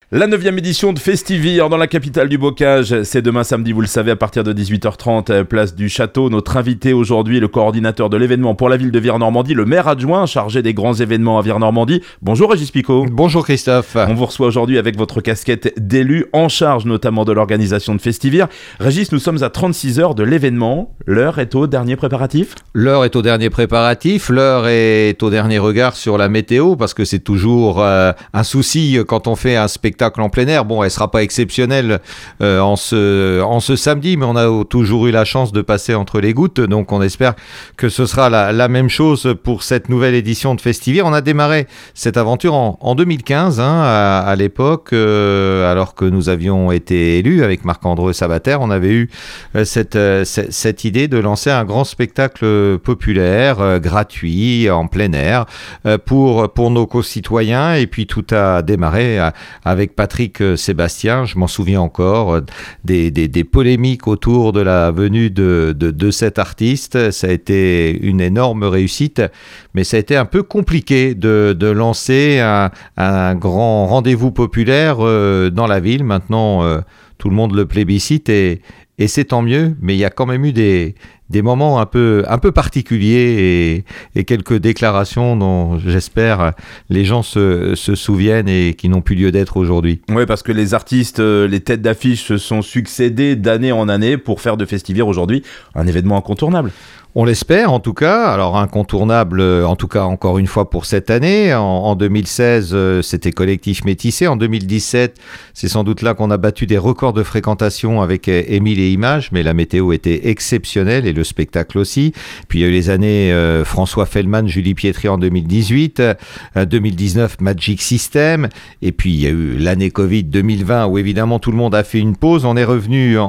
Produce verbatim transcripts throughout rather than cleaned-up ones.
La neuvième édition de Festivir dans la capitale du bocage, c'est demain samedi, vous le savez, à partir de dix-huit heures trente, place du Château. Notre invité aujourd'hui, le coordinateur de l'événement pour la ville de Vire-Normandie, le maire adjoint chargé des grands événements à Vire-Normandie. Bonjour Régis Picot. Bonjour Christophe. On vous reçoit aujourd'hui avec votre casquette d'élu en charge notamment de l'organisation de Festivir. Régis, nous sommes à trente-six heures de l'événement. L'heure est au dernier préparatif ? L'heure est au dernier préparatif, l'heure est au dernier regard sur la météo parce que c'est toujours euh, un souci quand on fait un spectacle en plein air. Bon, elle sera pas exceptionnelle euh, en ce en ce samedi, mais on a toujours eu la chance de passer entre les gouttes, donc on espère que ce sera la, la même chose pour cette nouvelle édition de Festivir. On a démarré cette aventure en, en deux mille quinze, hein, à, à l'époque, euh, alors que nous avions été élus avec Marc-André Sabater, on avait eu euh, cette, euh, cette cette idée de lancer un grand spectacle populaire, euh, gratuit, en plein air, euh, pour pour nos concitoyens, et puis tout a démarré à, avec Patrick Sébastien, je m'en souviens encore, des, des, des polémiques autour de la venue de, de, de cet artiste. Ça a été une énorme réussite, mais ça a été un peu compliqué de, de lancer un, un grand rendez-vous populaire euh, dans la ville. Maintenant, euh, tout le monde le plébiscite et, et c'est tant mieux, mais il y a quand même eu des... des moments un peu, un peu particuliers et, et quelques déclarations dont j'espère les gens se, se souviennent et qui n'ont plus lieu d'être aujourd'hui. Oui, parce que les artistes, les têtes d'affiche se sont succédés d'année en année pour faire de Festivir aujourd'hui un événement incontournable. On l'espère en tout cas, alors incontournable en tout cas encore une fois pour cette année. En, en deux mille seize, c'était Collectif Métissé. En deux mille dix-sept, c'est sans doute là qu'on a battu des records de fréquentation avec Émile et Images, mais la météo était exceptionnelle et le spectacle aussi. Puis il y a eu les années euh, François Fellman, Julie Pietri en deux mille dix-huit, euh, deux mille dix-neuf Magic System, et puis il y a eu l'année Covid deux mille vingt où évidemment tout le monde a fait une pause. On est revenu en,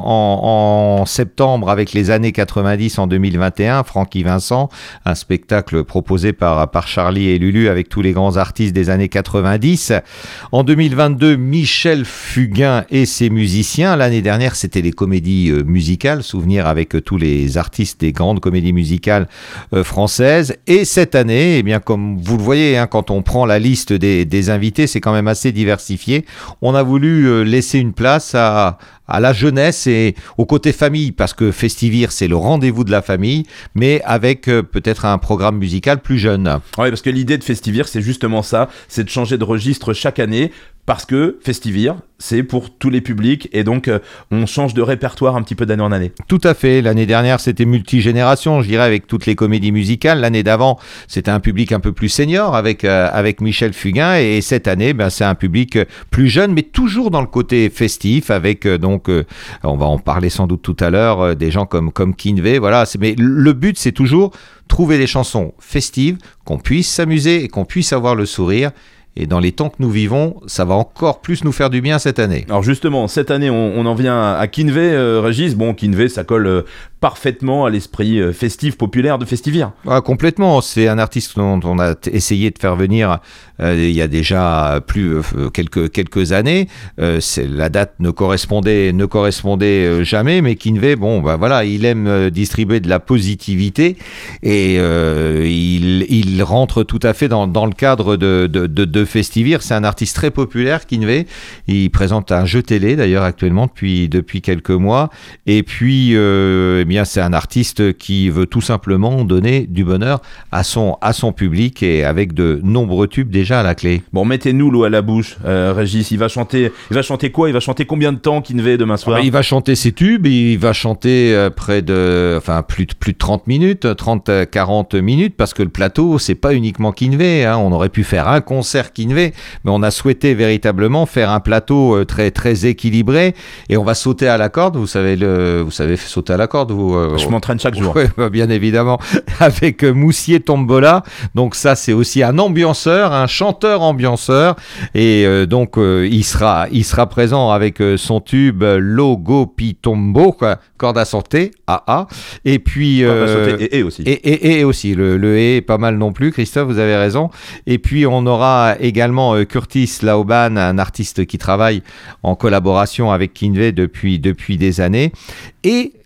en septembre avec les années quatre-vingt-dix en deux mille vingt et un, Francky Vincent, un spectacle proposé par, par Charlie et Lulu avec tous les grands artistes des années quatre-vingt-dix. En deux mille vingt-deux, Michel Fugain et ses musiciens. L'année dernière, c'était les comédies euh, musicales, souvenir avec euh, tous les artistes des grandes comédies musicales euh, françaises. Et cette année, eh bien, comme vous le voyez, hein, quand on prend la liste des, des invités, c'est quand même assez diversifié. On a voulu euh, laisser une place à, à la jeunesse et au côté famille, parce que Festivir, c'est le rendez-vous de la famille, mais avec euh, peut-être un programme musical plus jeune. Oui, parce que l'idée de Festivir, c'est justement ça, c'est de changer de registre chaque année, parce que Festivir, c'est pour tous les publics, et donc euh, on change de répertoire un petit peu d'année en année. Tout à fait. L'année dernière, c'était multigénération, je dirais, avec toutes les comédies musicales. L'année d'avant, c'était un public un peu plus senior, avec, euh, avec Michel Fugain, et cette année, ben, c'est un public plus jeune, mais toujours dans le côté festif, avec, euh, donc, euh, on va en parler sans doute tout à l'heure, euh, des gens comme, comme Kinvey, voilà. C'est, mais le but, c'est toujours trouver des chansons festives, qu'on puisse s'amuser et qu'on puisse avoir le sourire. Et dans les temps que nous vivons, ça va encore plus nous faire du bien cette année. Alors justement, cette année, on, on en vient à Kinvey, euh, Régis. Bon, Kinvey, ça colle euh, parfaitement à l'esprit euh, festif, populaire de Festivir. Ah, complètement. C'est un artiste dont on a t- essayé de faire venir euh, il y a déjà plus euh, quelques quelques années. Euh, c'est, la date ne correspondait ne correspondait euh, jamais, mais Kinvey, bon, bah voilà, il aime euh, distribuer de la positivité et euh, il il rentre tout à fait dans dans le cadre de de de, de Festivir. C'est un artiste très populaire, Kinvey. Il présente un jeu télé d'ailleurs actuellement depuis depuis quelques mois. Et puis, euh, eh bien, c'est un artiste qui veut tout simplement donner du bonheur à son à son public et avec de nombreux tubes déjà à la clé. Bon, mettez-nous l'eau à la bouche, euh, Régis. Il va chanter. Il va chanter quoi ? Il va chanter combien de temps, Kinvey, demain soir ? Il va chanter ses tubes. Il va chanter euh, près de, enfin plus de plus de trente minutes, trente à quarante minutes, parce que le plateau, c'est pas uniquement Kinvey. Hein. On aurait pu faire un concert Kinvey, mais on a souhaité véritablement faire un plateau très très équilibré et on va sauter à la corde. Vous savez le, vous savez sauter à la corde. Vous, euh, je m'entraîne chaque jour. Ouais, bah, bien évidemment, avec euh, Moussier Tombola. Donc ça, c'est aussi un ambianceur, un chanteur ambianceur, et euh, donc euh, il sera il sera présent avec euh, son tube Logo Pitombo, quoi, corde à sauter, A A, et puis euh, corde à sauter, et, et aussi. Et, et, et aussi le le et est pas mal non plus. Christophe, vous avez raison. Et puis on aura également euh, Curtis Laoban, un artiste qui travaille en collaboration avec Kinvey depuis, depuis des années. Et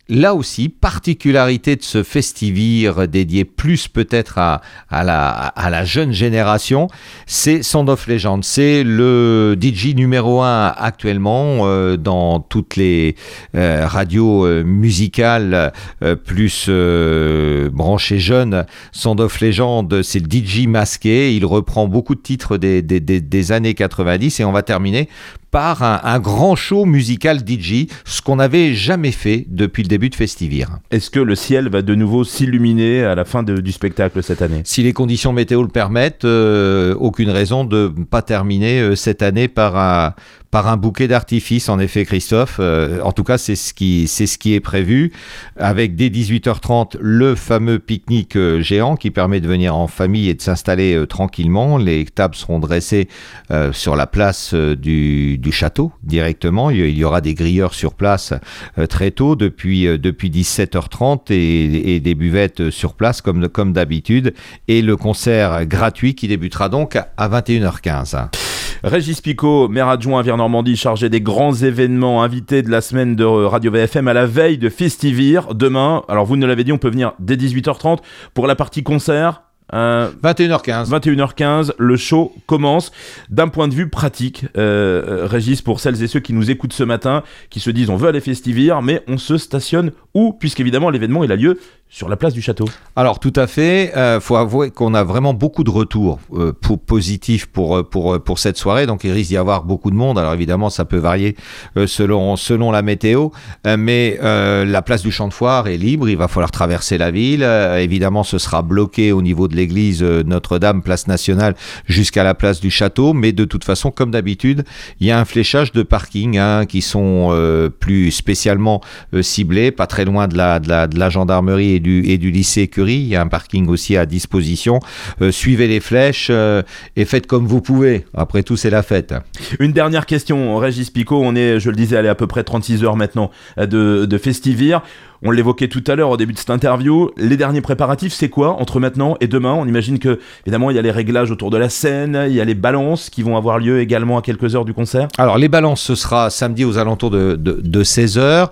là aussi, particularité de ce Festivir dédié plus peut-être à, à, la, à la jeune génération, c'est Sound of Legend. C'est le D J numéro un actuellement euh, dans toutes les euh, radios euh, musicales euh, plus euh, branchées jeunes. Sound of Legend, c'est le D J masqué. Il reprend beaucoup de titres des, des, des, des années quatre-vingt-dix et on va terminer par un, un grand show musical D J, ce qu'on n'avait jamais fait depuis le début de Festivir. Est-ce que le ciel va de nouveau s'illuminer à la fin de, du spectacle cette année ? Si les conditions météo le permettent, euh, aucune raison de ne pas terminer euh, cette année par un, par un bouquet d'artifice, en effet, Christophe. Euh, en tout cas, c'est ce qui, c'est ce qui est prévu, avec dès dix-huit heures trente, le fameux pique-nique euh, géant qui permet de venir en famille et de s'installer euh, tranquillement. Les tables seront dressées euh, sur la place euh, du du château directement. Il y aura des grilleurs sur place euh, très tôt, depuis, euh, depuis dix-sept heures trente et, et des buvettes sur place comme, comme d'habitude. Et le concert gratuit qui débutera donc à vingt et une heures quinze. Régis Picot, maire adjoint à Vire-Normandie, chargé des grands événements, invité de la semaine de Radio V F M à la veille de Festivir. Demain, alors vous nous l'avez dit, on peut venir dès dix-huit heures trente pour la partie concert. Euh, vingt et une heures quinze. vingt et une heures quinze, le show commence. D'un point de vue pratique, euh, Régis, pour celles et ceux qui nous écoutent ce matin, qui se disent on veut aller Festivir, mais on se stationne où ? Puisqu'évidemment l'événement il a lieu sur la place du château. Alors tout à fait, il euh, faut avouer qu'on a vraiment beaucoup de retours euh, pour, positifs pour, pour, pour cette soirée, donc il risque d'y avoir beaucoup de monde. Alors évidemment ça peut varier euh, selon, selon la météo, euh, mais euh, la place du Champ de Foire est libre, il va falloir traverser la ville, euh, évidemment ce sera bloqué au niveau de l'église euh, Notre-Dame, place nationale, jusqu'à la place du château, mais de toute façon comme d'habitude, il y a un fléchage de parking hein, qui sont euh, plus spécialement euh, ciblés, pas très loin de la, de la, de la gendarmerie et Du, et du lycée Curie. Il y a un parking aussi à disposition. Euh, suivez les flèches euh, et faites comme vous pouvez. Après tout, c'est la fête. Une dernière question, Régis Picot. On est, je le disais, allez, à peu près trente-six heures maintenant de, de Festivir. On l'évoquait tout à l'heure au début de cette interview. Les derniers préparatifs, c'est quoi entre maintenant et demain ? On imagine que, évidemment, il y a les réglages autour de la scène, il y a les balances qui vont avoir lieu également à quelques heures du concert. Alors, les balances, ce sera samedi aux alentours de, de, de seize heures.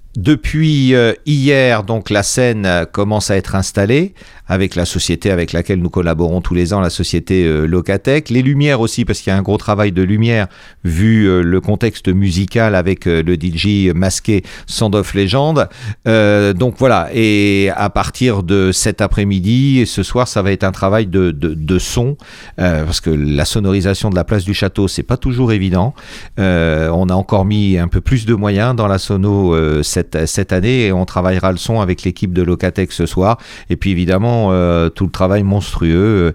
Depuis euh, hier, donc la scène euh, commence à être installée avec la société avec laquelle nous collaborons tous les ans, la société euh, Locatech. Les lumières aussi, parce qu'il y a un gros travail de lumière vu euh, le contexte musical avec euh, le D J masqué Sound of Legend. Euh, donc voilà, et à partir de cet après-midi, et ce soir, ça va être un travail de, de, de son, euh, parce que la sonorisation de la place du château, c'est pas toujours évident. Euh, on a encore mis un peu plus de moyens dans la sono euh, cette, cette année, et on travaillera le son avec l'équipe de Locatech ce soir. Et puis évidemment, Euh, tout le travail monstrueux euh,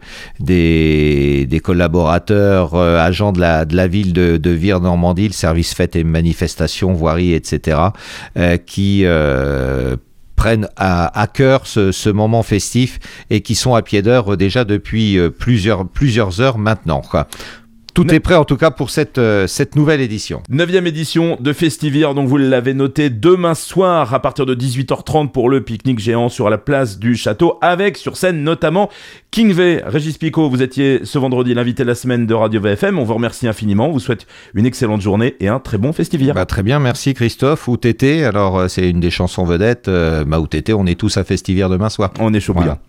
des, des collaborateurs, euh, agents de la, de la ville de, de Vire-Normandie, le service fêtes et manifestations, voirie, et cetera, euh, qui euh, prennent à, à cœur ce, ce moment festif et qui sont à pied d'œuvre déjà depuis euh, plusieurs, plusieurs heures maintenant, quoi. Tout est prêt en tout cas pour cette, euh, cette nouvelle édition. Neuvième édition de Festivir, donc vous l'avez noté, demain soir à partir de dix-huit heures trente pour le pique-nique géant sur la place du château, avec sur scène notamment King V. Régis Picot, vous étiez ce vendredi l'invité de la semaine de Radio V F M, on vous remercie infiniment, on vous souhaite une excellente journée et un très bon Festivir. Bah, très bien, merci Christophe. Où t'étais ? Alors c'est une des chansons vedettes, euh, bah, où t'étais, on est tous à Festivir demain soir. On est chaud bouillant. Voilà.